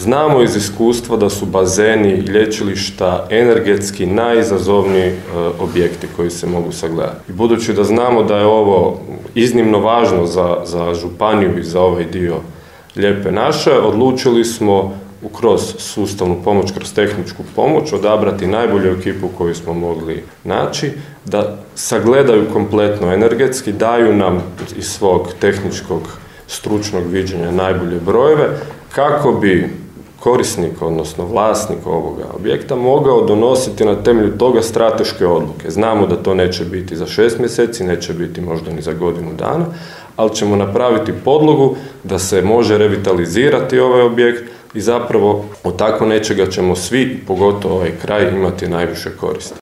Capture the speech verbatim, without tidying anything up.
Znamo iz iskustva da su bazeni i lječilišta energetski najizazovniji objekti koji se mogu sagledati. I budući da znamo da je ovo iznimno važno za, za županiju i za ovaj dio Lijepe naše, odlučili smo kroz sustavnu pomoć, kroz tehničku pomoć, odabrati najbolju ekipu koju smo mogli naći, da sagledaju kompletno energetski, daju nam iz svog tehničkog stručnog viđenja najbolje brojeve, kako bi korisnik, odnosno vlasnik ovoga objekta, mogao donositi na temelju toga strateške odluke. Znamo da to neće biti za šest mjeseci, neće biti možda ni za godinu dana, ali ćemo napraviti podlogu da se može revitalizirati ovaj objekt i zapravo od tako nečega ćemo svi, pogotovo ovaj kraj, imati najviše koristi.